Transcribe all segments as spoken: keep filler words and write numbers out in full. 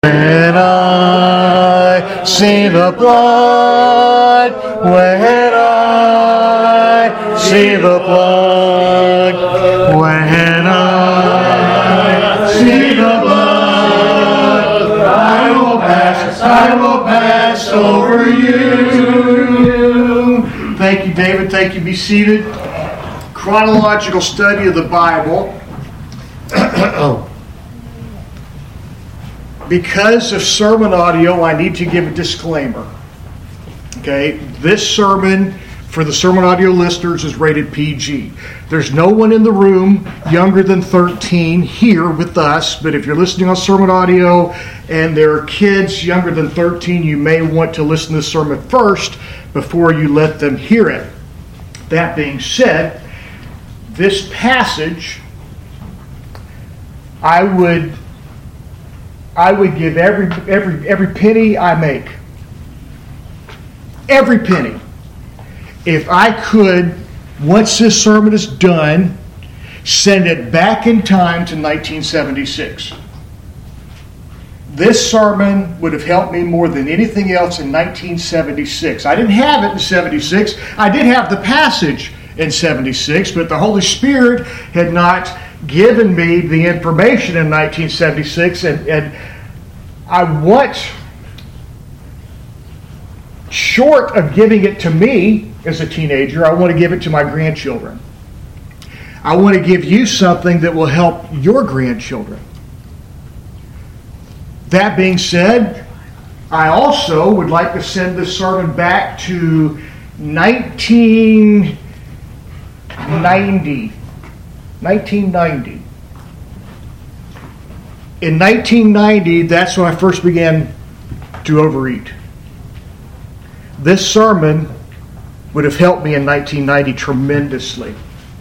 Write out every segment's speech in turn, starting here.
When I see the blood, when I see the blood, when I see the blood, I will pass, I will pass over you. Thank you, David. Thank you. Be seated. Chronological study of the Bible. Because of sermon audio, I need to give a disclaimer. Okay, this sermon for the sermon audio listeners is rated P G. There's no one in the room younger than thirteen here with us, but if you're listening on sermon audio and there are kids younger than thirteen, you may want to listen to the sermon first before you let them hear it. That being said, this passage, I would I would give every every every penny I make, every penny, if I could, once this sermon is done, send it back in time to nineteen seventy-six. This sermon would have helped me more than anything else in nineteen seventy-six. I didn't have it in seventy-six. I did have the passage in seventy-six, but the Holy Spirit had not given me the information in nineteen seventy-six, and, and I want, short of giving it to me as a teenager, I want to give it to my grandchildren. I want to give you something that will help your grandchildren. That being said, I also would like to send this sermon back to nineteen ninety. nineteen ninety. In nineteen ninety, that's when I first began to overeat. This sermon would have helped me in nineteen ninety tremendously.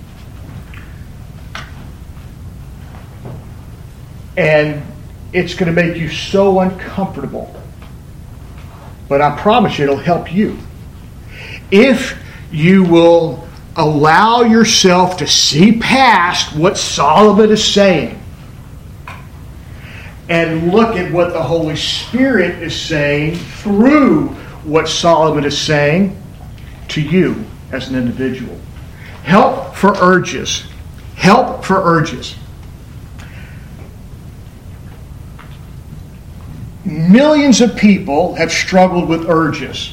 And it's going to make you so uncomfortable. But I promise you it'll help you. If you will allow yourself to see past what Solomon is saying and look at what the Holy Spirit is saying through what Solomon is saying to you as an individual. Help for urges. Help for urges. Millions of people have struggled with urges.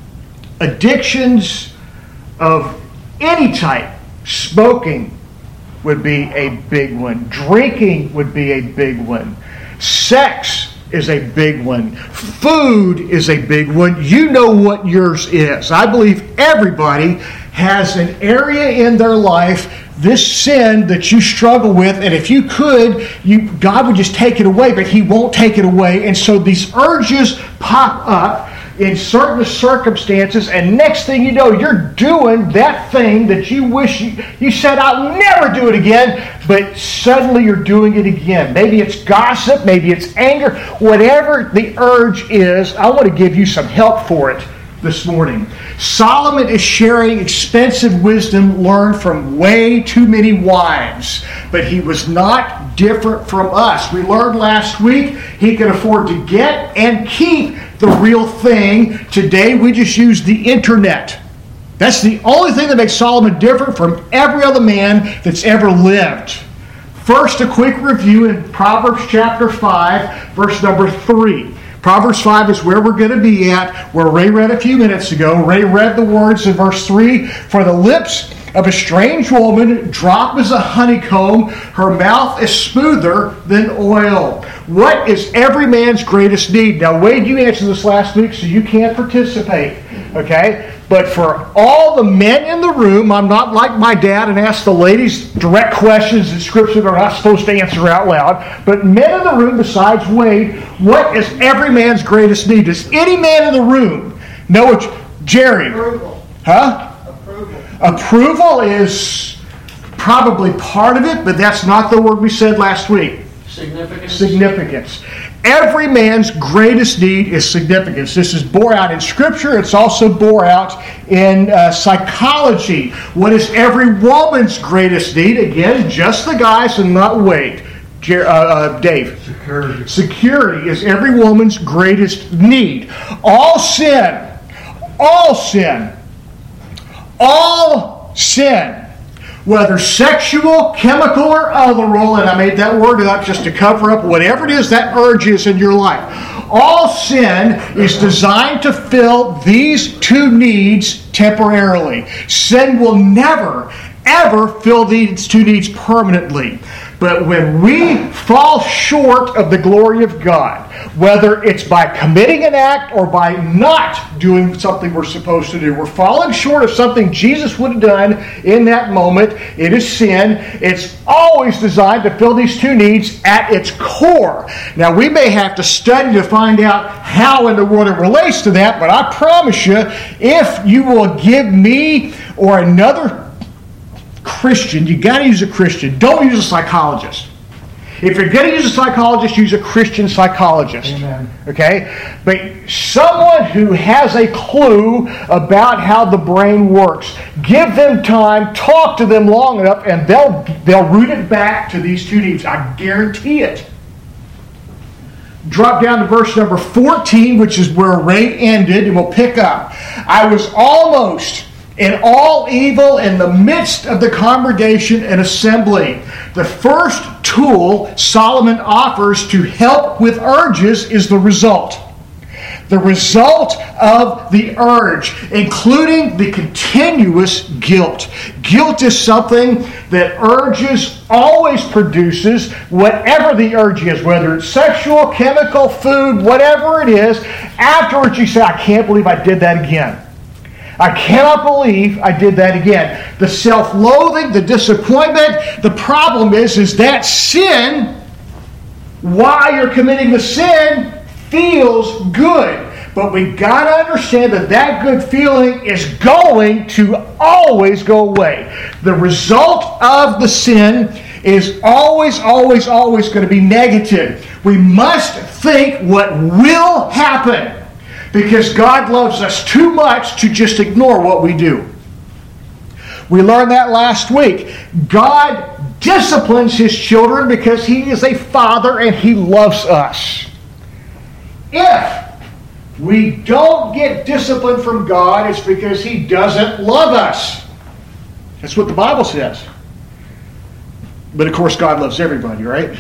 Addictions of any type. Smoking would be a big one. Drinking would be a big one. Sex is a big one. Food is a big one. You know what yours is. I believe everybody has an area in their life, this sin that you struggle with, and if you could, you God would just take it away, but He won't take it away. And so these urges pop up in certain circumstances, and next thing you know, you're doing that thing that you wish you, you said, I'll never do it again, but suddenly you're doing it again. Maybe it's gossip, maybe it's anger, whatever the urge is, I want to give you some help for it this morning. Solomon is sharing expensive wisdom learned from way too many wives, but he was not different from us. We learned last week he could afford to get and keep the real thing. Today we just use the internet. That's the only thing that makes Solomon different from every other man that's ever lived. First, a quick review in Proverbs chapter five, verse number three. Proverbs five is where we're going to be at, where Ray read a few minutes ago. Ray read the words in verse three, for the lips of a strange woman drop as a honeycomb, her mouth is smoother than oil. What is every man's greatest need? Now, Wade, you answered this last week, so you can't participate, okay? But for all the men in the room, I'm not like my dad and ask the ladies direct questions that Scripture they're not supposed to answer out loud. But men in the room besides Wade, what is every man's greatest need? Does any man in the room know what... Jerry? Approval. Huh? Approval. Approval is probably part of it, but that's not the word we said last week. Significance. Significance. Every man's greatest need is significance. This is bore out in Scripture. It's also bore out in uh, psychology. What is every woman's greatest need? Again, just the guys and not Wade. Jer- uh, uh, Dave? Security. Security is every woman's greatest need. All sin, all sin, all sin, whether sexual, chemical, or otherwise, and I made that word up just to cover up whatever it is that urge is in your life. All sin is designed to fill these two needs temporarily. Sin will never, ever fill these two needs permanently. But when we fall short of the glory of God, whether it's by committing an act or by not doing something we're supposed to do, we're falling short of something Jesus would have done in that moment. It is sin. It's always designed to fill these two needs at its core. Now, we may have to study to find out how in the world it relates to that, but I promise you, if you will give me or another Christian, you got to use a Christian. Don't use a psychologist. If you're going to use a psychologist, use a Christian psychologist. Amen. Okay? But someone who has a clue about how the brain works. Give them time, talk to them long enough, and they'll they'll root it back to these two needs. I guarantee it. Drop down to verse number fourteen, which is where Ray ended, and we'll pick up. I was almost in all evil in the midst of the congregation and assembly. The first tool Solomon offers to help with urges is the result. The result of the urge, including the continuous guilt. Guilt is something that urges always produces, whatever the urge is, whether it's sexual, chemical, food, whatever it is. Afterwards you say, I can't believe I did that again. I cannot believe I did that again. The self-loathing, the disappointment, the problem is, is that sin, while you're committing the sin, feels good. But we got to understand that that good feeling is going to always go away. The result of the sin is always, always, always going to be negative. We must think what will happen. Because God loves us too much to just ignore what we do. We learned that last week. God disciplines His children because He is a Father and He loves us. If we don't get discipline from God, it's because He doesn't love us. That's what the Bible says. But of course, God loves everybody, right?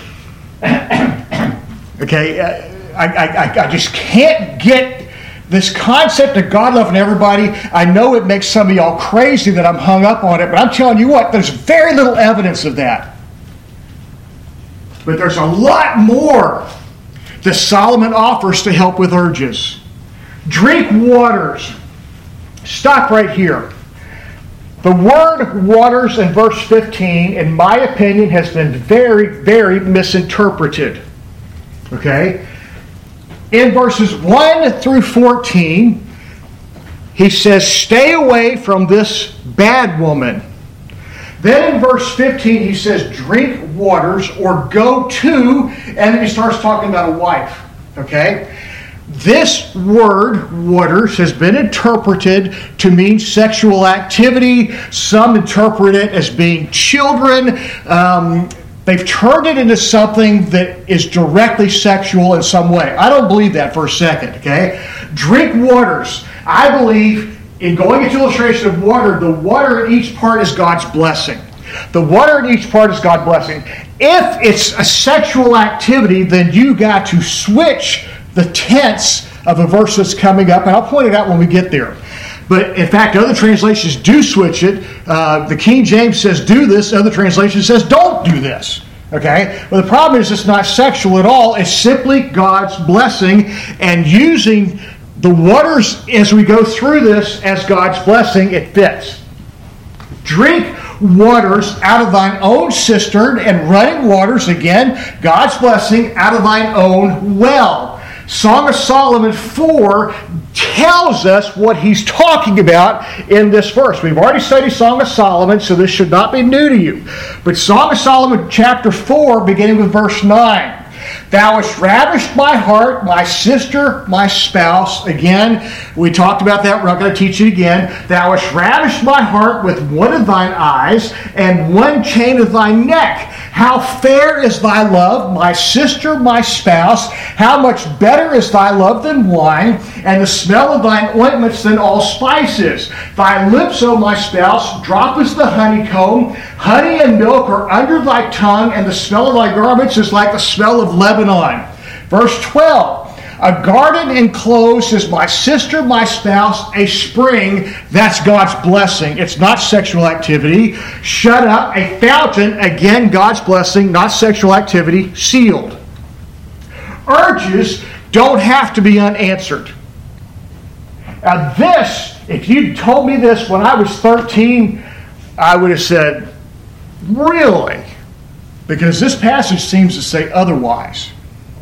Okay, I, I, I just can't get this concept of God loving everybody. I know it makes some of y'all crazy that I'm hung up on it, but I'm telling you what, there's very little evidence of that. But there's a lot more that Solomon offers to help with urges. Drink waters. Stop right here. The word waters in verse fifteen, in my opinion, has been very, very misinterpreted. Okay? In verses one through fourteen, he says, stay away from this bad woman. Then in verse fifteen, he says, drink waters or go to, and then he starts talking about a wife. Okay? This word, waters, has been interpreted to mean sexual activity. Some interpret it as being children. Um, they've turned it into something that is directly sexual in some way. I don't believe that for a second, okay? Drink waters. I believe, in going into illustration of water, the water in each part is God's blessing. The water in each part is God's blessing. If it's a sexual activity, then you got to switch the tense of a verse that's coming up, and I'll point it out when we get there. But in fact, other translations do switch it. Uh, the King James says do this. Other translation says don't do this. Okay? Well, the problem is it's not sexual at all. It's simply God's blessing and using the waters as we go through this as God's blessing. It fits. Drink waters out of thine own cistern, and running waters, again, God's blessing, out of thine own well. Song of Solomon four tells us what he's talking about in this verse. We've already studied Song of Solomon, so this should not be new to you. But Song of Solomon chapter four, beginning with verse nine. Thou hast ravished my heart, my sister, my spouse. Again, we talked about that. We're not going to teach it again. Thou hast ravished my heart with one of thine eyes and one chain of thy neck. How fair is thy love, my sister, my spouse. How much better is thy love than wine, and the smell of thine ointments than all spices. Thy lips, O my spouse, drop as the honeycomb. Honey and milk are under thy tongue, and the smell of thy garments is like the smell of Lebanon. Verse twelve. A garden enclosed is my sister, my spouse, a spring. That's God's blessing. It's not sexual activity. Shut up. A fountain. Again, God's blessing, not sexual activity. Sealed. Urges don't have to be unanswered. Now this, if you told me this when I was thirteen, I would have said, really? Because this passage seems to say otherwise.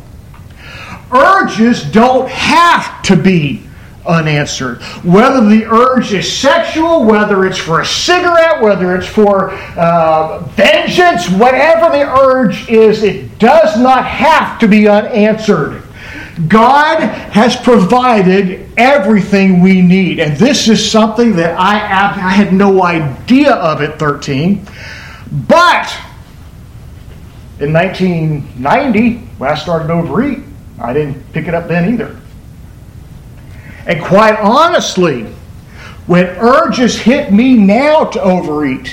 Urges don't have to be unanswered. Whether the urge is sexual, whether it's for a cigarette, whether it's for uh, vengeance, whatever the urge is, it does not have to be unanswered. God has provided everything we need. And this is something that I, I had no idea of at thirteen. But in nineteen ninety, when I started Overeat, I didn't pick it up then either. And quite honestly, when urges hit me now to overeat,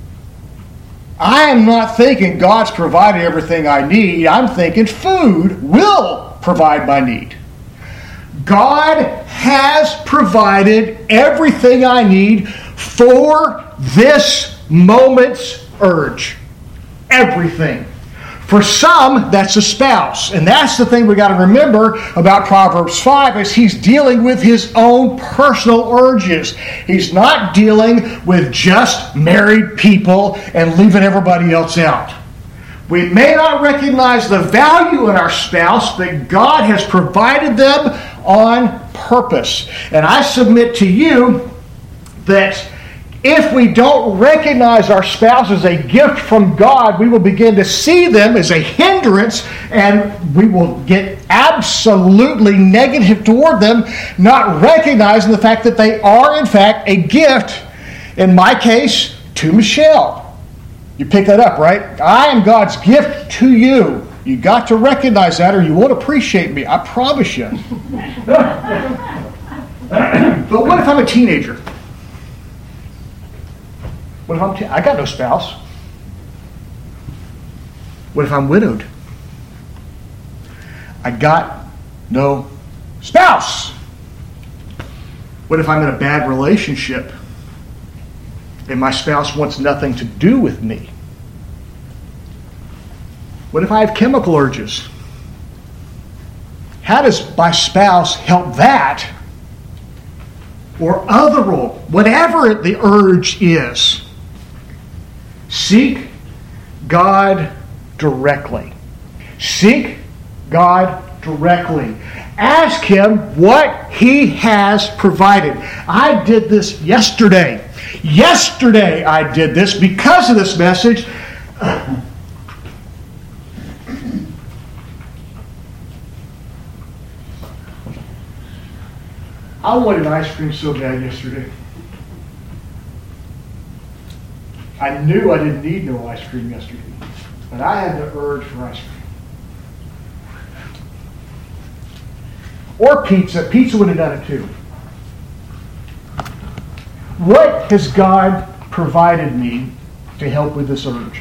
I am not thinking God's provided everything I need. I'm thinking food will provide my need. God has provided everything I need for this moment's urge. Everything. For some, that's a spouse. And that's the thing we got to remember about Proverbs five is he's dealing with his own personal urges. He's not dealing with just married people and leaving everybody else out. We may not recognize the value in our spouse, but God has provided them on purpose. And I submit to you that if we don't recognize our spouse as a gift from God, we will begin to see them as a hindrance, and we will get absolutely negative toward them, not recognizing the fact that they are, in fact, a gift, in my case, to Michelle. You pick that up, right? I am God's gift to you. You got to recognize that or you won't appreciate me. I promise you. But what if I'm a teenager? What if I'm te- I got no spouse? What if I'm widowed? I got no spouse. What if I'm in a bad relationship and my spouse wants nothing to do with me? What if I have chemical urges? How does my spouse help that? Or other role, whatever the urge is. Seek God directly. Seek God directly. Ask Him what He has provided. I did this yesterday. Yesterday I did this because of this message. I wanted ice cream so bad yesterday. I knew I didn't need no ice cream yesterday, but I had the urge for ice cream. Or pizza. Pizza would have done it too. What has God provided me to help with this urge?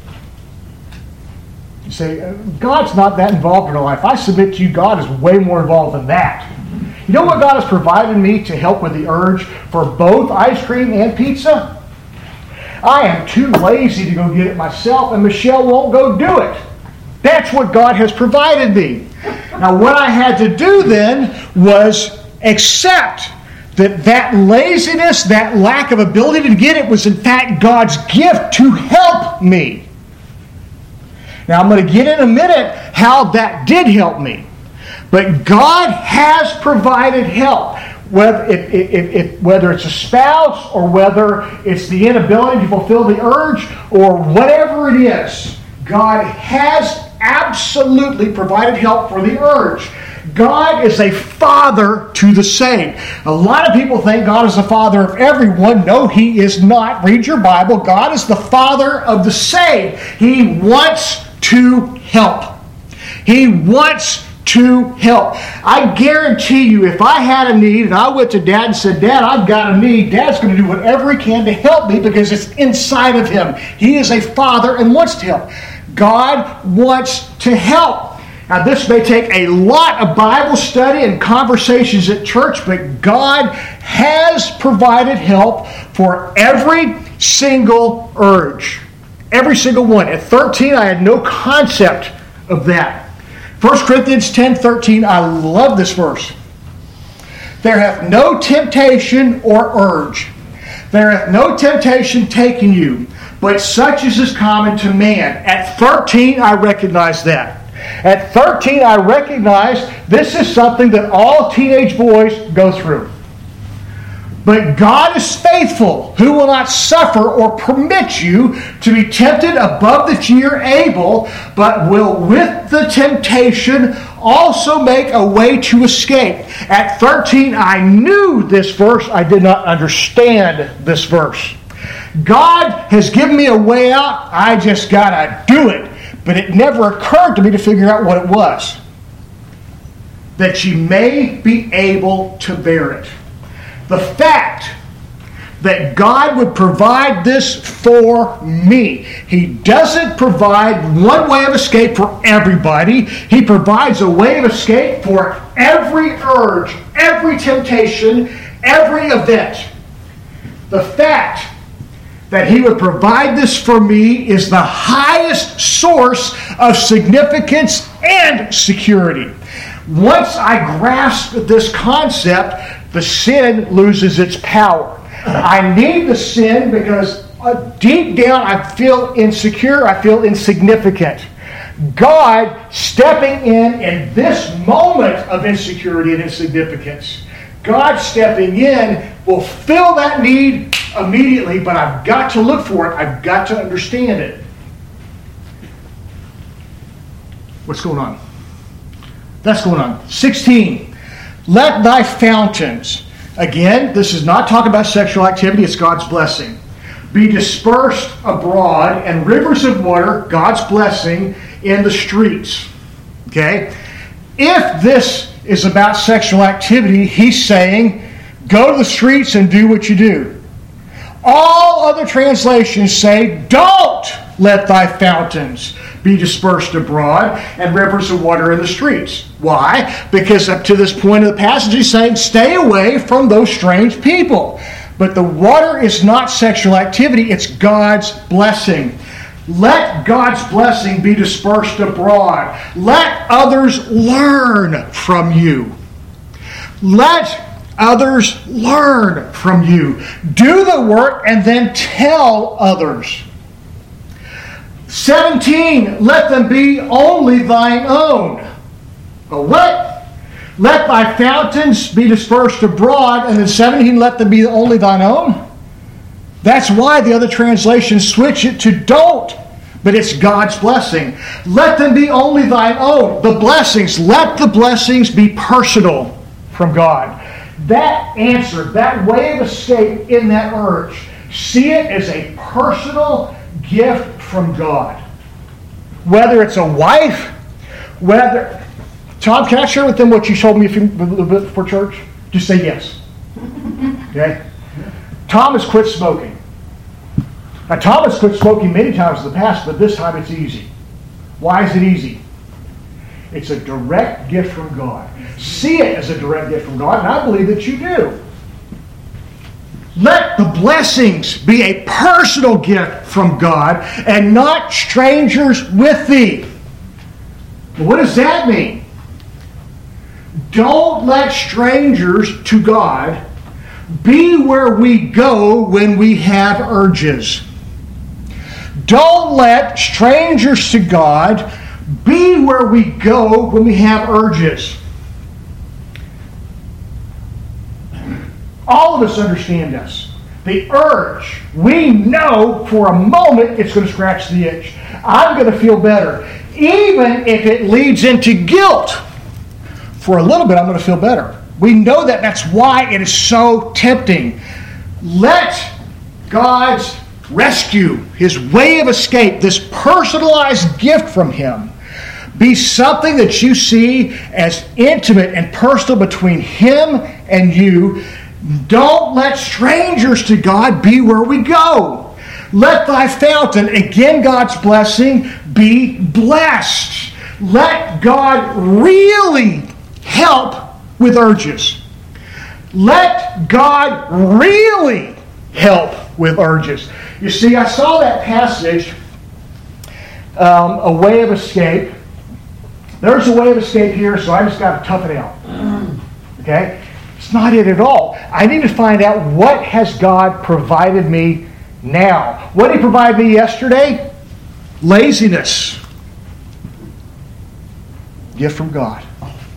You say, God's not that involved in our life. I submit to you, God is way more involved than that. You know what God has provided me to help with the urge for both ice cream and pizza? I am too lazy to go get it myself, and Michelle won't go do it. That's what God has provided me. Now, what I had to do then was accept that that laziness, that lack of ability to get it was in fact God's gift to help me. Now, I'm going to get in a minute how that did help me. But God has provided help. Whether, it, it, it, it, whether it's a spouse or whether it's the inability to fulfill the urge or whatever it is, God has absolutely provided help for the urge. God is a father to the saved. A lot of people think God is the father of everyone. No, He is not. Read your Bible. God is the father of the saved. He wants to help. He wants to help. I guarantee you, if I had a need and I went to Dad and said, Dad, I've got a need, Dad's going to do whatever he can to help me because it's inside of him. He is a father and wants to help. God wants to help. Now, this may take a lot of Bible study and conversations at church, but God has provided help for every single urge. Every single one. At thirteen, I had no concept of that. First Corinthians ten thirteen, I love this verse. There hath no temptation or urge. There hath no temptation taken you, but such as is common to man. At thirteen, I recognized that. At thirteen, I recognized this is something that all teenage boys go through. But God is faithful, who will not suffer or permit you to be tempted above that ye are able, but will with the temptation also make a way to escape. At thirteen, I knew this verse. I did not understand this verse. God has given me a way out. I just got to do it. But it never occurred to me to figure out what it was. That you may be able to bear it. The fact that God would provide this for me. He doesn't provide one way of escape for everybody. He provides a way of escape for every urge, every temptation, every event. The fact that He would provide this for me is the highest source of significance and security. Once I grasp this concept, the sin loses its power. I need the sin because uh, deep down I feel insecure, I feel insignificant. God stepping in in this moment of insecurity and insignificance, God stepping in will fill that need immediately, but I've got to look for it. I've got to understand it. What's going on? That's going on. sixteen. Let thy fountains. Again, this is not talking about sexual activity. It's God's blessing. Be dispersed abroad, and rivers of water, God's blessing, in the streets. Okay? If this is about sexual activity, He's saying, go to the streets and do what you do. All other translations say, don't let thy fountains be dispersed abroad and rivers of water in the streets. Why? Because up to this point of the passage, He's saying, stay away from those strange people. But the water is not sexual activity, it's God's blessing. Let God's blessing be dispersed abroad. Let others learn from you. Let others learn from you. Do the work and then tell others. seventeen, let them be only thine own. A what? Let thy fountains be dispersed abroad. And then seventeen, let them be only thine own. That's why the other translations switch it to don't. But it's God's blessing. Let them be only thine own. The blessings, let the blessings be personal from God. That answer, that way of escape in that urge, see it as a personal gift from God. Whether it's a wife, whether... Tom, can I share with them what you told me a few before church? Just say yes. Okay? Tom has quit smoking. Now, Tom has quit smoking many times in the past, but this time it's easy. Why is it easy? It's a direct gift from God. See it as a direct gift from God, and I believe that you do. Let the blessings be a personal gift from God and not strangers with thee. Well, what does that mean? Don't let strangers to God be where we go when we have urges. Don't let strangers to God be where we go when we have urges. All of us understand this. The urge, we know for a moment it's going to scratch the itch. I'm going to feel better. even if it leads into guilt. For a little bit, I'm going to feel better. We know that. That's why it is so tempting. Let God's rescue, His way of escape, this personalized gift from Him, be something that you see as intimate and personal between Him and you. Don't let strangers to God be where we go. Let thy fountain, again God's blessing, be blessed. Let God really help with urges. Let God really help with urges. You see, I saw that passage, um, a way of escape. There's a way of escape here, so I just got to tough it out. Okay? It's not it at all. I need to find out, what has God provided me now? What did He provide me yesterday? Laziness. Gift from God.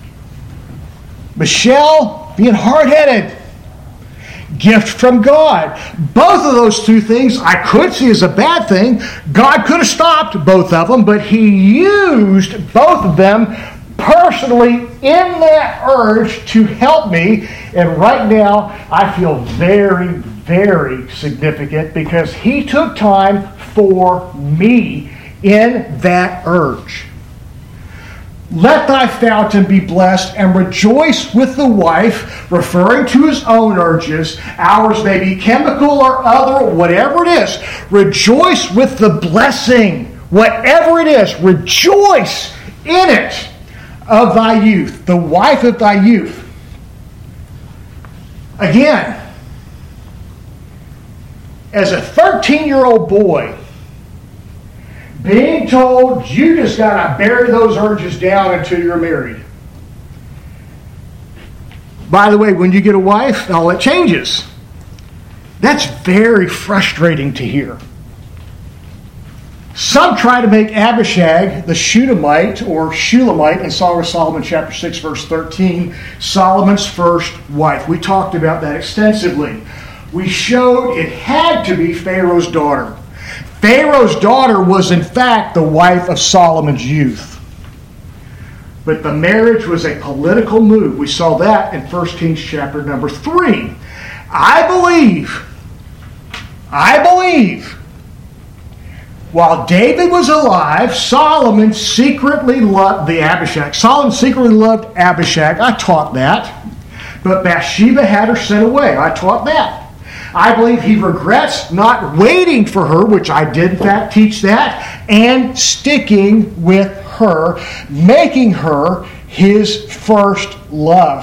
Michelle, being hard-headed. Gift from God. Both of those two things I could see as a bad thing. God could have stopped both of them, but He used both of them personally in that urge to help me. And right now, I feel very, very significant because He took time for me in that urge. Let thy fountain be blessed, and rejoice with the wife, referring to his own urges. Ours may be chemical or other, whatever it is. Rejoice with the blessing, whatever it is. Rejoice in it, of thy youth, the wife of thy youth. Again, as a thirteen-year-old boy, being told you just got to bury those urges down until you're married. By the way, when you get a wife, all that changes. That's very frustrating to hear. Some try to make Abishag, the Shunammite or Shulamite in Song of Solomon chapter six, verse thirteen, Solomon's first wife. We talked about that extensively. We showed it had to be Pharaoh's daughter. Pharaoh's daughter was in fact the wife of Solomon's youth. But the marriage was a political move. We saw that in First Kings chapter number three. I believe, I believe, while David was alive, Solomon secretly loved the Abishag. Solomon secretly loved Abishag. I taught that. But Bathsheba had her sent away. I taught that. I believe he regrets not waiting for her, which I did in fact teach that, and sticking with her, making her his first love.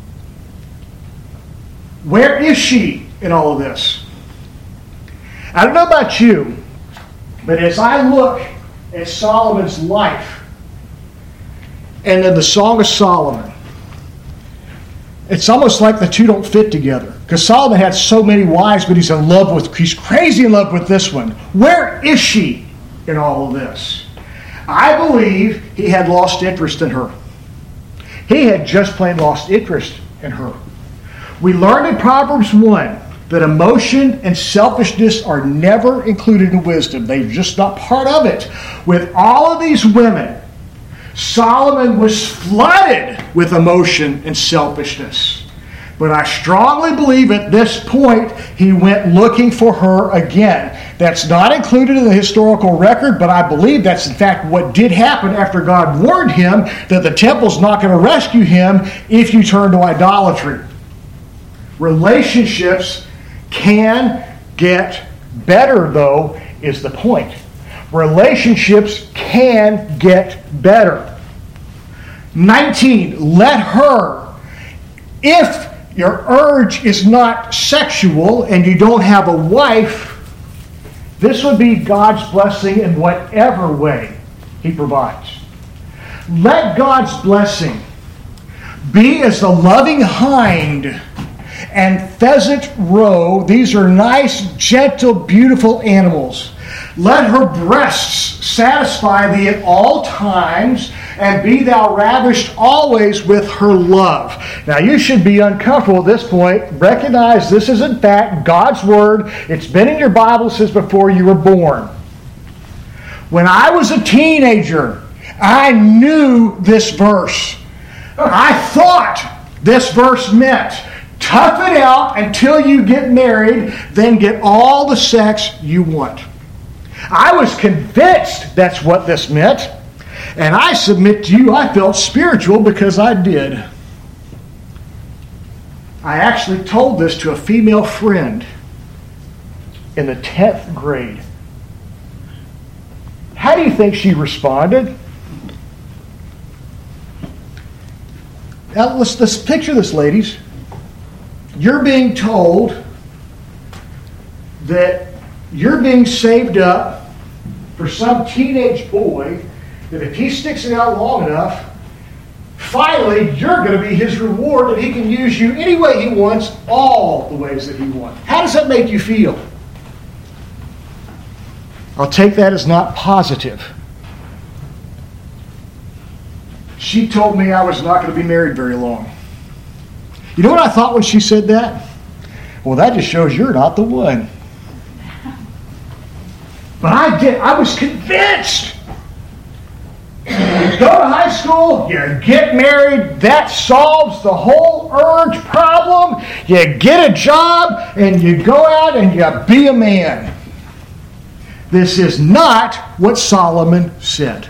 Where is she in all of this? I don't know about you, but as I look at Solomon's life and then the Song of Solomon, it's almost like the two don't fit together. Because Solomon had so many wives, but he's in love with, he's crazy in love with this one. Where is she in all of this? I believe he had lost interest in her. He had just plain lost interest in her. We learned in Proverbs one that emotion and selfishness are never included in wisdom. They're just not part of it. With all of these women, Solomon was flooded with emotion and selfishness. But I strongly believe at this point he went looking for her again. That's not included in the historical record, but I believe that's in fact what did happen after God warned him that the temple's not going to rescue him if you turn to idolatry. Relationships can get better, though, is the point. Relationships can get better. nineteen, let her, if your urge is not sexual and you don't have a wife, this would be God's blessing in whatever way He provides. Let God's blessing be as the loving hind and pheasant roe. These are nice, gentle, beautiful animals. Let her breasts satisfy thee at all times, and be thou ravished always with her love. Now you should be uncomfortable at this point. Recognize this is in fact God's Word. It's been in your Bible since before you were born. When I was a teenager, I knew this verse. I thought this verse meant tough it out until you get married, then get all the sex you want. I was convinced that's what this meant. And I submit to you, I felt spiritual because I did. I actually told this to a female friend in the tenth grade. How do you think she responded? Now, let's, let's picture this, ladies. You're being told that you're being saved up for some teenage boy that if he sticks it out long enough, finally you're going to be his reward, and he can use you any way he wants, all the ways that he wants. How does that make you feel? I'll take that as not positive. She told me I was not going to be married very long. You know what I thought when she said that? Well, that just shows you're not the one. But I did. I was convinced. You go to high school, you get married, that solves the whole urge problem. You get a job, and you go out and you be a man. This is not what Solomon said.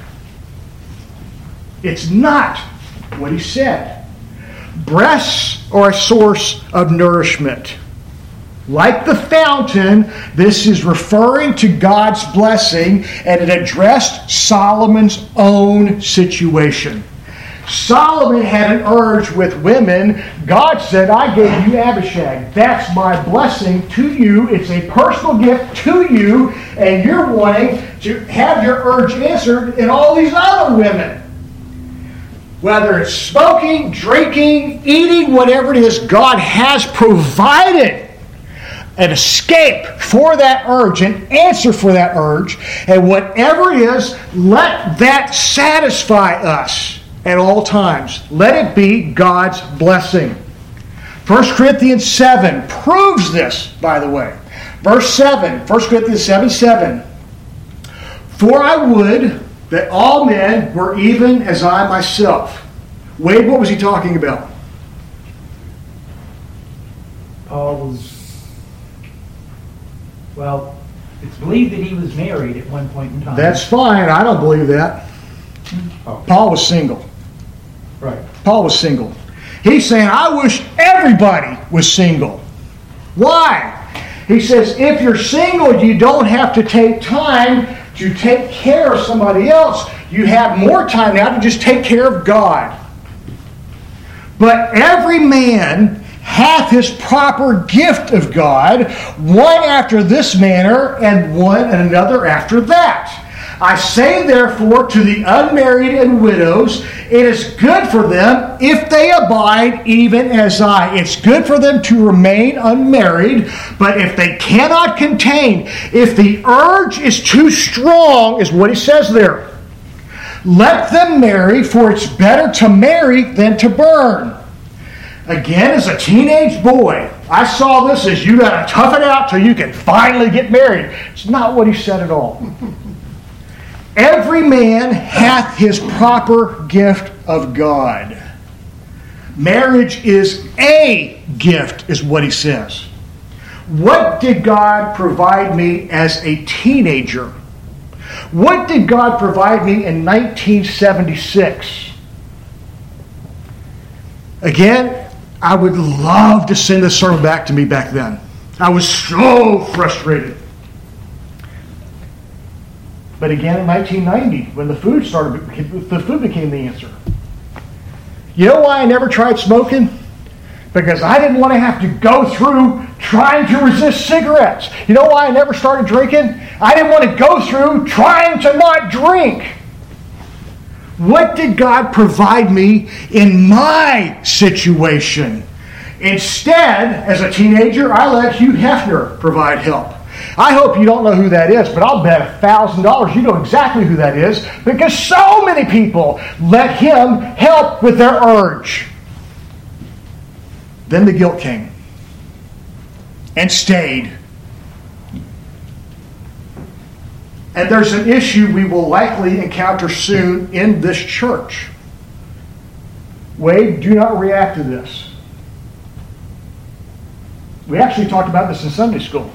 It's not what he said. Breasts are a source of nourishment. Like the fountain, this is referring to God's blessing, and it addressed Solomon's own situation. Solomon had an urge with women. God said, I gave you Abishag. That's my blessing to you. It's a personal gift to you, and you're wanting to have your urge answered in all these other women. Whether it's smoking, drinking, eating, whatever it is, God has provided an escape for that urge, an answer for that urge, and whatever it is, let that satisfy us at all times. Let it be God's blessing. First Corinthians seven proves this, by the way. Verse seven, First Corinthians seven, seven. For I would that all men were even as I myself. Wade, what was he talking about? Paul was... Well, it's believed that he was married at one point in time. That's fine. I don't believe that. Oh. Paul was single. Right. Paul was single. He's saying, I wish everybody was single. Why? He says, if you're single, you don't have to take time to take care of somebody else. You have more time now to just take care of God. But every man hath his proper gift of God, one after this manner, and one and another after that. I say therefore to the unmarried and widows, it is good for them if they abide even as I. It's good for them to remain unmarried, but if they cannot contain, if the urge is too strong, is what he says there, let them marry, for it's better to marry than to burn. Again, as a teenage boy, I saw this as you got to tough it out till you can finally get married. It's not what he said at all. Every man hath his proper gift of God. Marriage is a gift, is what he says. What did God provide me as a teenager? What did God provide me in nineteen seventy-six? Again, I would love to send this sermon back to me back then. I was so frustrated. But again, in nineteen ninety, when the food started, the food became the answer. You know why I never tried smoking? Because I didn't want to have to go through trying to resist cigarettes. You know why I never started drinking? I didn't want to go through trying to not drink. What did God provide me in my situation? Instead, as a teenager, I let Hugh Hefner provide help. I hope you don't know who that is, but I'll bet a thousand dollars you know exactly who that is, because so many people let him help with their urge. Then the guilt came and stayed. And there's an issue we will likely encounter soon in this church. Wade, do not react to this. We actually talked about this in Sunday school.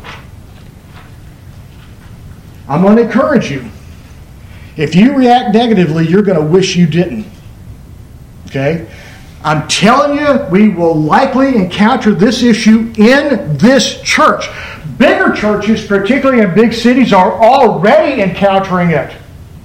I'm going to encourage you. If you react negatively, you're going to wish you didn't. Okay? I'm telling you, we will likely encounter this issue in this church. Bigger churches, particularly in big cities, are already encountering it.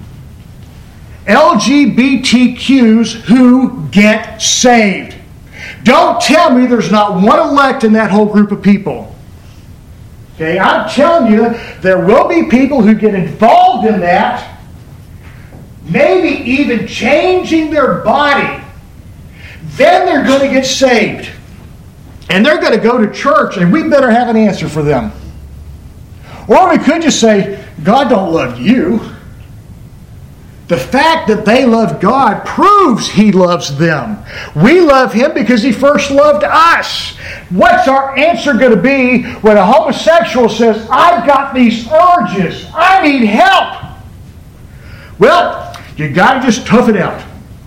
L G B T Qs who get saved. Don't tell me there's not one elect in that whole group of people. Okay, I'm telling you, there will be people who get involved in that, maybe even changing their body. Then they're going to get saved. And they're going to go to church, and we better have an answer for them. Or we could just say, God don't love you. The fact that they love God proves He loves them. We love Him because He first loved us. What's our answer going to be when a homosexual says, I've got these urges, I need help? Well, you got to just tough it out.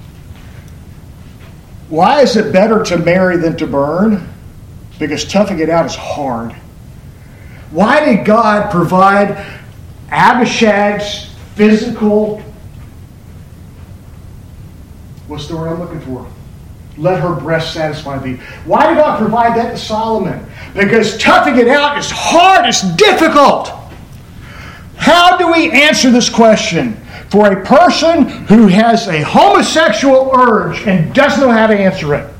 Why is it better to marry than to burn? Because toughing it out is hard. Why did God provide Abishag's physical, what's the word I'm looking for? Let her breast satisfy thee. Why did God provide that to Solomon? Because toughing it out is hard, it's difficult. How do we answer this question? For a person who has a homosexual urge and doesn't know how to answer it.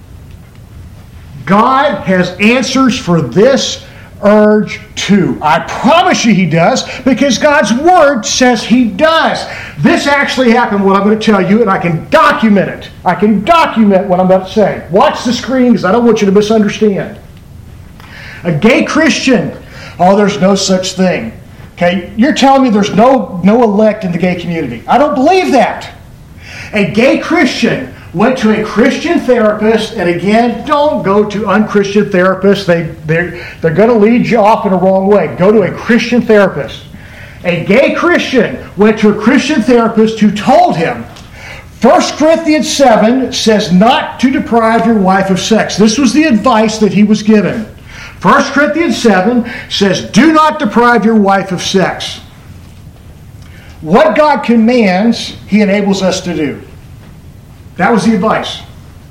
God has answers for this urge too. I promise you He does, because God's Word says He does. This actually happened, what I'm going to tell you, and I can document it. I can document what I'm about to say. Watch the screen, because I don't want you to misunderstand. A gay Christian, oh, there's no such thing. Okay, you're telling me there's no, no elect in the gay community. I don't believe that. A gay Christian went to a Christian therapist, and again, don't go to unchristian therapists. They, they're, they're going to lead you off in a wrong way. Go to a Christian therapist. A gay Christian went to a Christian therapist who told him, First Corinthians seven says not to deprive your wife of sex. This was the advice that he was given. First Corinthians seven says, do not deprive your wife of sex. What God commands, He enables us to do. That was the advice.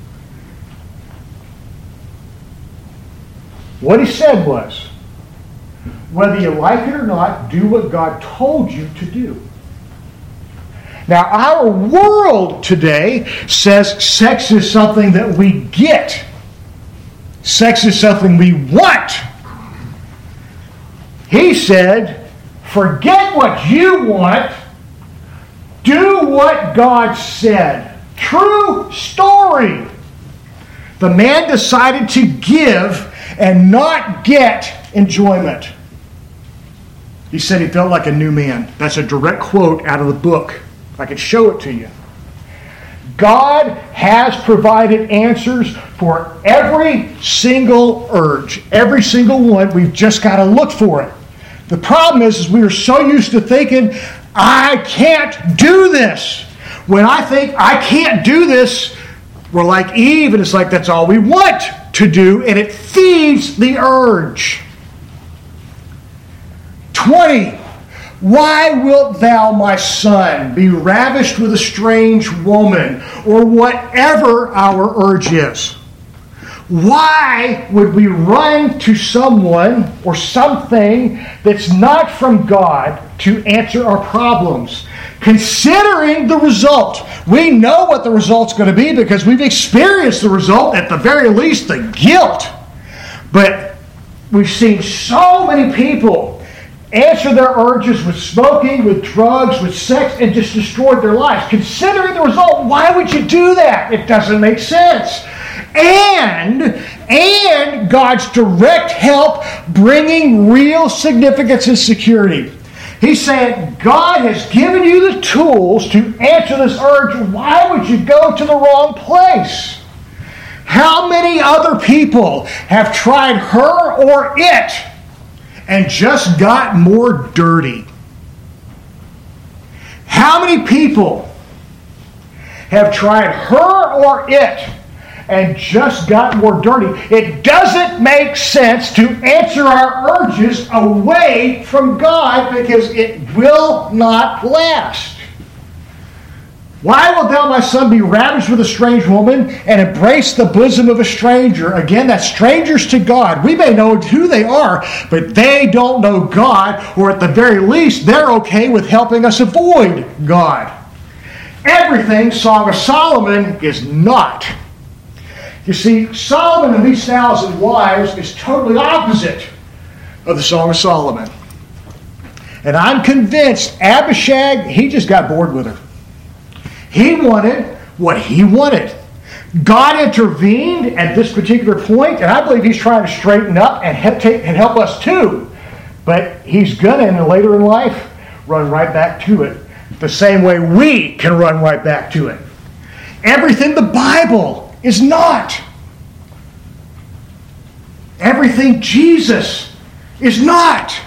What he said was, whether you like it or not, do what God told you to do. Now, our world today says sex is something that we get. Sex is something we want. He said, forget what you want. Do what God said. True story. The man decided to give and not get enjoyment. He said he felt like a new man. That's a direct quote out of the book. I can show it to you. God has provided answers for every single urge, every single one. We've just got to look for it. The problem is, is we are so used to thinking, I can't do this. When I think I can't do this, we're like Eve, and it's like that's all we want to do, and it feeds the urge. twenty. Why wilt thou, my son, be ravished with a strange woman, or whatever our urge is? Why would we run to someone or something that's not from God to answer our problems? Considering the result. We know what the result's going to be because we've experienced the result, at the very least, the guilt. But we've seen so many people answer their urges with smoking, with drugs, with sex, and just destroyed their lives. Considering the result, why would you do that? It doesn't make sense. And, and God's direct help bringing real significance and security. He's saying, God has given you the tools to answer this urge. Why would you go to the wrong place? How many other people have tried her or it and just got more dirty? How many people have tried her or it and just got more dirty? It doesn't make sense to answer our urges away from God because it will not last. Why wilt thou, my son, be ravished with a strange woman and embrace the bosom of a stranger? Again, that's strangers to God. We may know who they are, but they don't know God, or at the very least, they're okay with helping us avoid God. Everything Song of Solomon is not. You see, Solomon and these thousand wives is totally opposite of the Song of Solomon. And I'm convinced Abishag, he just got bored with her. He wanted what he wanted. God intervened at this particular point, and I believe he's trying to straighten up and help us too. But he's going to, later in life, run right back to it. The same way we can run right back to it. Everything the Bible is not. Everything Jesus is not.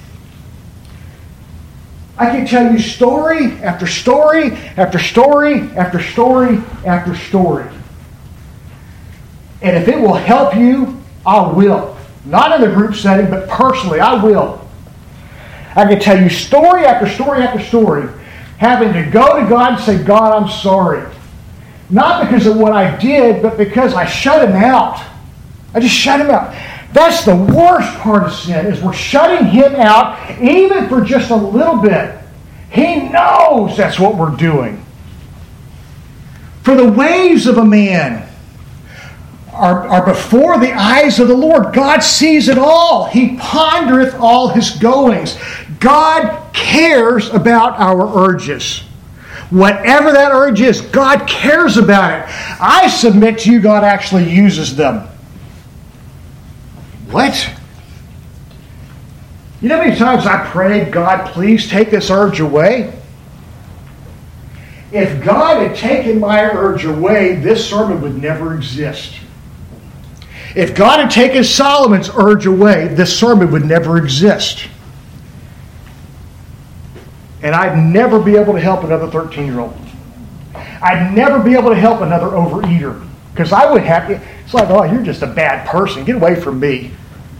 I can tell you story after story after story after story after story. And if it will help you, I will. Not in a group setting, but personally, I will. I can tell you story after story after story, having to go to God and say, God, I'm sorry. Not because of what I did, but because I shut him out. I just shut him out. That's the worst part of sin, is we're shutting him out, even for just a little bit. He knows that's what we're doing. For the ways of a man are, are before the eyes of the Lord. God sees it all. He pondereth all his goings. God cares about our urges. Whatever that urge is, God cares about it. I submit to you, God actually uses them. What? You know how many times I prayed, God, please take this urge away? If God had taken my urge away, this sermon would never exist. If God had taken Solomon's urge away, this sermon would never exist. And I'd never be able to help another thirteen-year-old. I'd never be able to help another overeater. Because I would have, it's like, oh, you're just a bad person. Get away from me.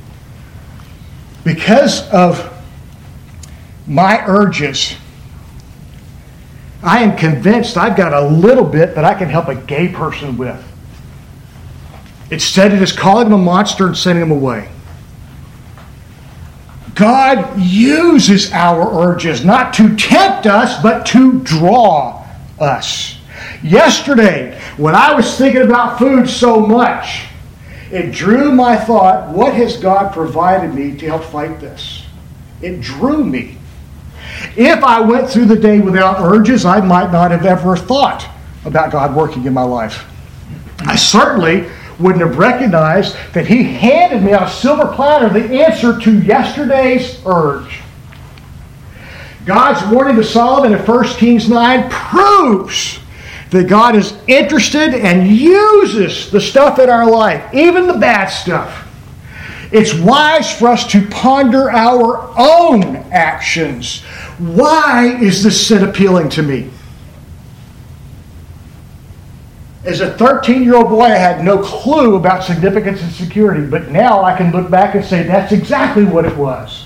Because of my urges, I am convinced I've got a little bit that I can help a gay person with. Instead of just calling him a monster and sending him away. God uses our urges not to tempt us, but to draw us. Yesterday, when I was thinking about food so much, it drew my thought, what has God provided me to help fight this? It drew me. If I went through the day without urges, I might not have ever thought about God working in my life. I certainly wouldn't have recognized that he handed me on a silver platter the answer to yesterday's urge. God's warning to Solomon in First Kings nine proves that God is interested and uses the stuff in our life, even the bad stuff. It's wise for us to ponder our own actions. Why is this sin appealing to me? As a thirteen-year-old boy, I had no clue about significance and security, but now I can look back and say that's exactly what it was.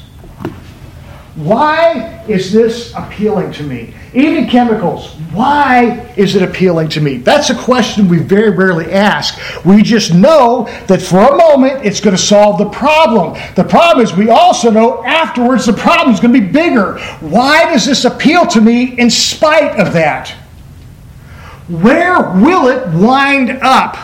Why is this appealing to me? Even chemicals, why is it appealing to me? That's a question we very rarely ask. We just know that for a moment it's going to solve the problem. The problem is we also know afterwards the problem is going to be bigger. Why does this appeal to me in spite of that? Where will it wind up?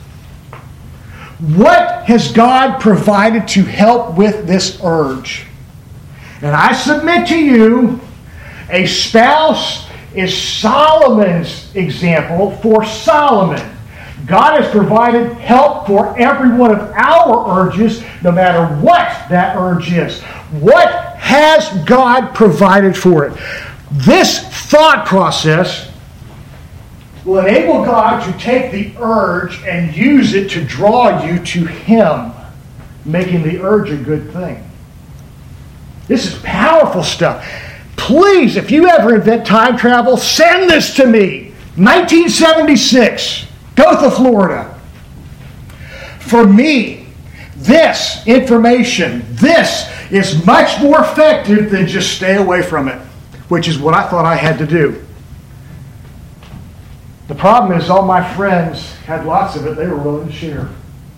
What has God provided to help with this urge? And I submit to you, a spouse is Solomon's example for Solomon. God has provided help for every one of our urges, no matter what that urge is. What has God provided for it? This thought process will enable God to take the urge and use it to draw you to Him, making the urge a good thing. This is powerful stuff. Please, if you ever invent time travel, send this to me. nineteen seventy-six, Gotha, Florida. For me, this information, this is much more effective than just stay away from it, which is what I thought I had to do. The problem is all my friends had lots of it they were willing to share.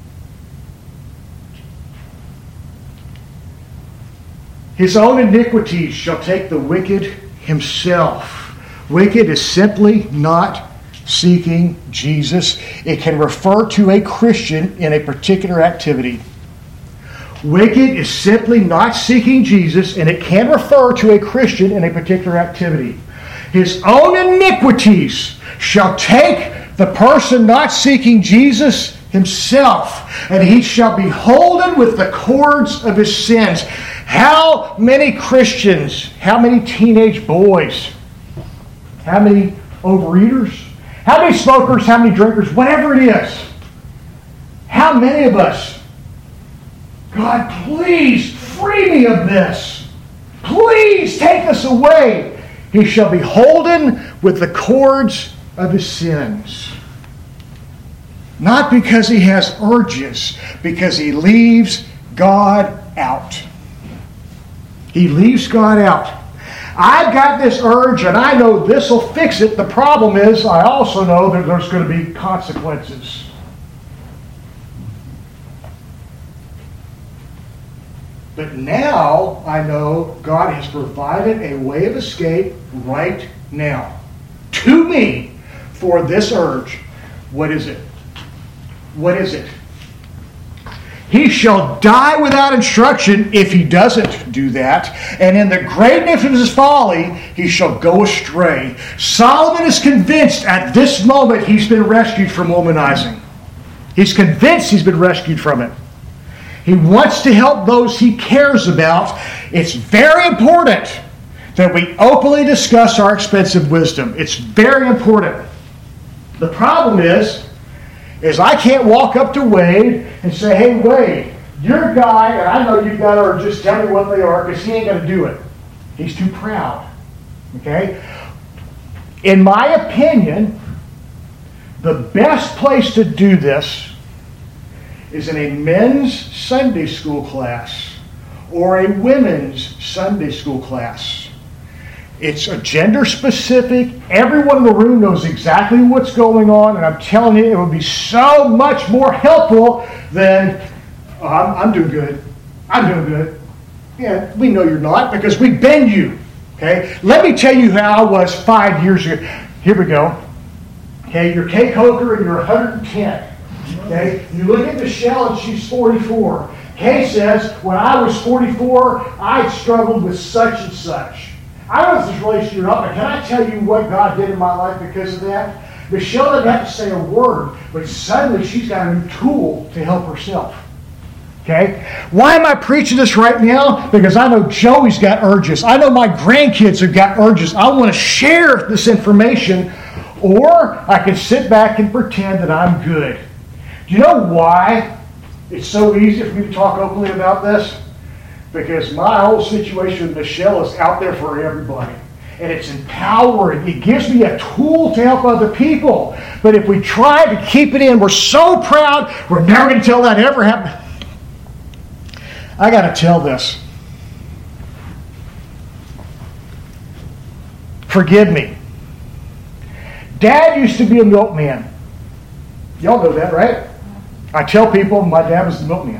His own iniquities shall take the wicked himself. Wicked is simply not seeking Jesus. It can refer to a Christian in a particular activity. Wicked is simply not seeking Jesus, and it can refer to a Christian in a particular activity. His own iniquities shall take the person not seeking Jesus himself, and he shall be holden with the cords of his sins. How many Christians, how many teenage boys, how many overeaters, how many smokers, how many drinkers, whatever it is, how many of us, God, please free me of this. Please take this away. He shall be holden with the cords of his sins. Not because he has urges, because he leaves God out. He leaves God out. I've got this urge and I know this will fix it. The problem is I also know that there's going to be consequences. But now I know God has provided a way of escape right now to me for this urge. What is it? What is it? He shall die without instruction if he doesn't do that. And in the greatness of his folly, he shall go astray. Solomon is convinced at this moment he's been rescued from womanizing. He's convinced he's been rescued from it. He wants to help those he cares about. It's very important that we openly discuss our expensive wisdom. It's very important. The problem is, is I can't walk up to Wade and say, hey, Wade, you're a guy, and I know you've got to, or just tell me what they are, because he ain't going to do it. He's too proud. Okay? In my opinion, the best place to do this is in a men's Sunday school class or a women's Sunday school class. It's a gender specific. Everyone in the room knows exactly what's going on, and I'm telling you, it would be so much more helpful than, oh, I'm, I'm doing good. I'm doing good. Yeah, we know you're not because we've been you. Okay? Let me tell you how I was five years ago. Here we go. Okay, you're Kay Coker and you're one hundred ten. Okay? You look at Michelle and she's forty-four. Kay says, when I was forty-four, I struggled with such and such. I don't know if this relates to you or not, but can I tell you what God did in my life because of that? Michelle didn't have to say a word, but suddenly she's got a new tool to help herself. Okay? Why am I preaching this right now? Because I know Joey's got urges. I know my grandkids have got urges. I want to share this information, or I can sit back and pretend that I'm good. Do you know why it's so easy for me to talk openly about this? Because my whole situation with Michelle is out there for everybody. And it's empowering. It gives me a tool to help other people. But if we try to keep it in, we're so proud, we're never going to tell that ever happened. I got to tell this. Forgive me. Dad used to be a milkman. Y'all know that, right? I tell people my dad was the milkman.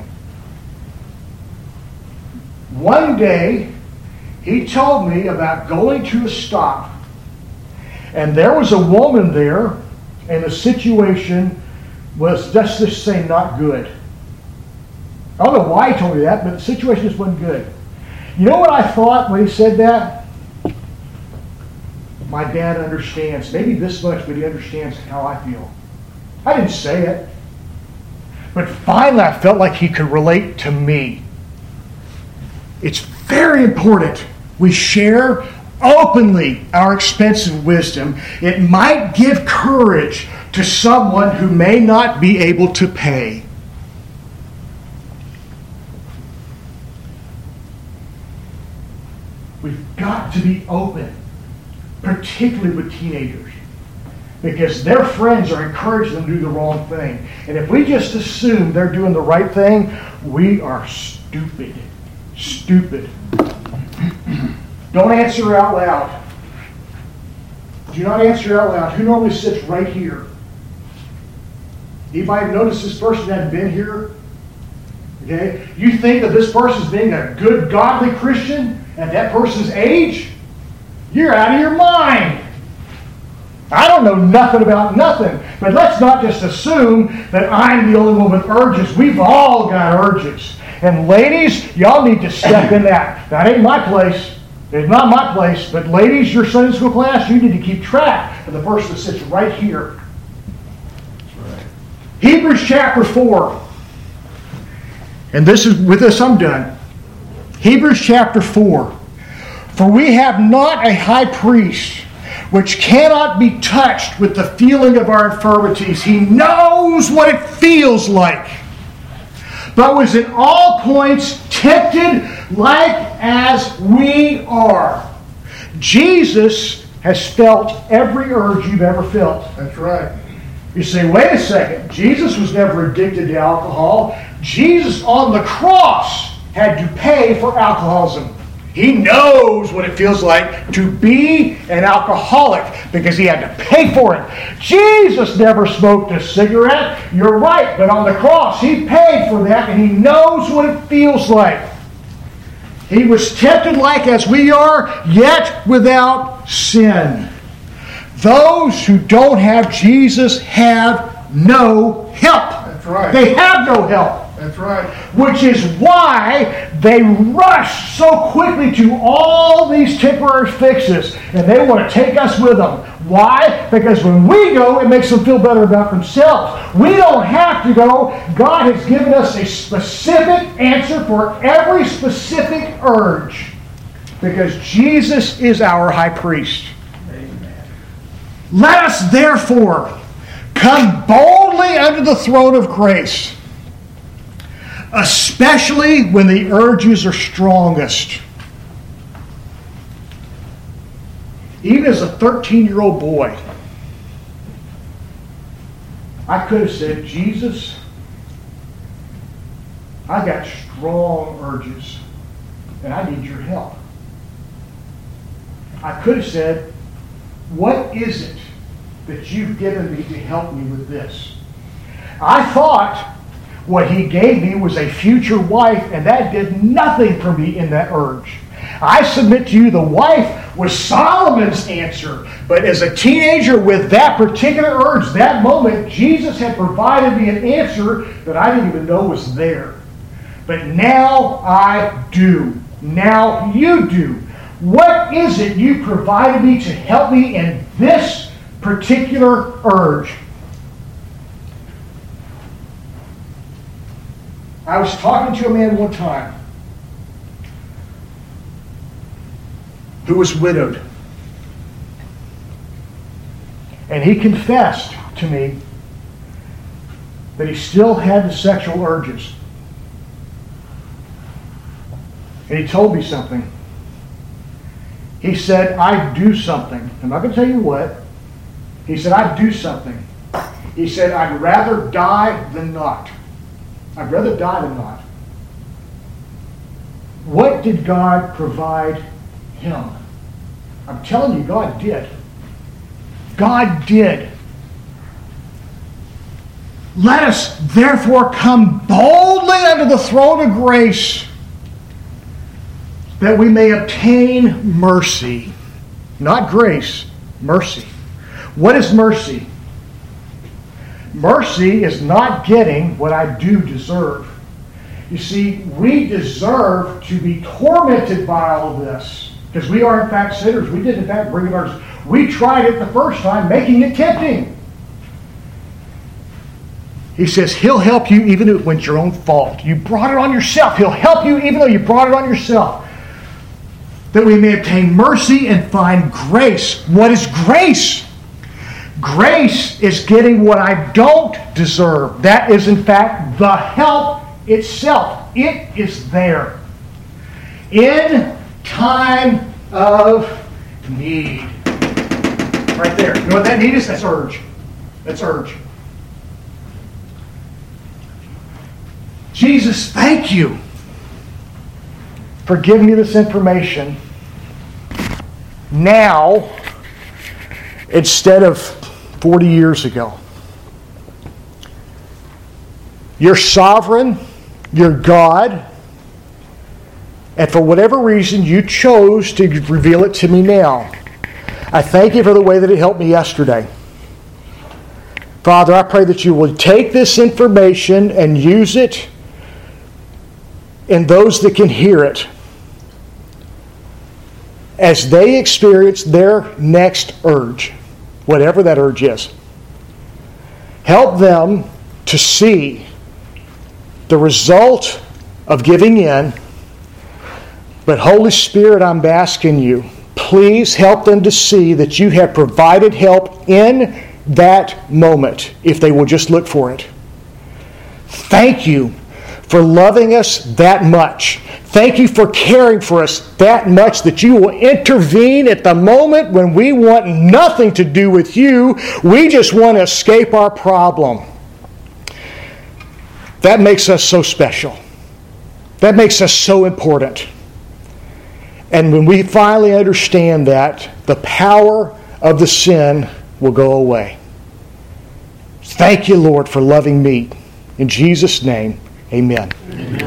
One day, he told me about going to a stop. And there was a woman there, and the situation was, just to say, not good. I don't know why he told me that, but the situation just wasn't good. You know what I thought when he said that? My dad understands. Maybe this much, but he understands how I feel. I didn't say it. But finally, I felt like he could relate to me. It's very important we share openly our expensive wisdom. It might give courage to someone who may not be able to pay. We've got to be open, particularly with teenagers, because their friends are encouraging them to do the wrong thing. And if we just assume they're doing the right thing, we are stupid. Stupid. Don't answer out loud. Do not answer out loud. Who normally sits right here? Anybody notice this person hadn't been here? Okay? You think that this person's being a good, godly Christian at that person's age? You're out of your mind. I don't know nothing about nothing. But let's not just assume that I'm the only one with urges. We've all got urges. And ladies, y'all need to step in that. That ain't my place. It's not my place. But ladies, your Sunday school class, you need to keep track of the person that sits right here. That's right. Hebrews chapter four. And this is with this I'm done. Hebrews chapter four. For we have not a high priest which cannot be touched with the feeling of our infirmities. He knows what it feels like, but was in all points tempted like as we are. Jesus has felt every urge you've ever felt. That's right. You say, wait a second. Jesus was never addicted to alcohol. Jesus on the cross had to pay for alcoholism. He knows what it feels like to be an alcoholic because he had to pay for it. Jesus never smoked a cigarette. You're right, but on the cross he paid for that and he knows what it feels like. He was tempted like as we are, yet without sin. Those who don't have Jesus have no help. That's right. They have no help. That's right. Which is why they rush so quickly to all these temporary fixes. And they want to take us with them. Why? Because when we go, it makes them feel better about themselves. We don't have to go. God has given us a specific answer for every specific urge. Because Jesus is our high priest. Amen. Let us therefore come boldly under the throne of grace, especially when the urges are strongest. Even as a thirteen-year-old boy, I could have said, Jesus, I got strong urges, and I need your help. I could have said, what is it that you've given me to help me with this? I thought what he gave me was a future wife, and that did nothing for me in that urge. I submit to you, the wife was Solomon's answer. But as a teenager with that particular urge, that moment, Jesus had provided me an answer that I didn't even know was there. But now I do. Now you do. What is it you provided me to help me in this particular urge? I was talking to a man one time who was widowed. And he confessed to me that he still had the sexual urges. And he told me something. He said, I'd do something. I'm not going to tell you what. He said, I'd do something. He said, I'd rather die than not. I'd rather die than not. What did God provide him? I'm telling you, God did. God did. Let us therefore come boldly under the throne of grace, that we may obtain mercy. Not grace, mercy. What is mercy? Mercy is not getting what I do deserve. You see, we deserve to be tormented by all of this. Because we are in fact sinners. We did in fact bring it ours. We tried it the first time, making it tempting. He says, He'll help you even if it's your own fault. You brought it on yourself. He'll help you even though you brought it on yourself. That we may obtain mercy and find grace. What is grace? Grace is getting what I don't deserve. That is in fact the help itself. It is there. In time of need. Right there. You know what that need is? That's urge. That's urge. Jesus, thank you for giving me this information now instead of forty years ago. You're sovereign. You're God. And for whatever reason, you chose to reveal it to me now. I thank you for the way that it helped me yesterday. Father, I pray that you will take this information and use it in those that can hear it as they experience their next urge, whatever that urge is. Help them to see the result of giving in. But Holy Spirit, I'm asking you, please help them to see that you have provided help in that moment if they will just look for it. Thank you for loving us that much. Thank you for caring for us that much that you will intervene at the moment when we want nothing to do with you. We just want to escape our problem. That makes us so special. That makes us so important. And when we finally understand that, the power of the sin will go away. Thank you, Lord, for loving me. In Jesus' name, amen. Amen.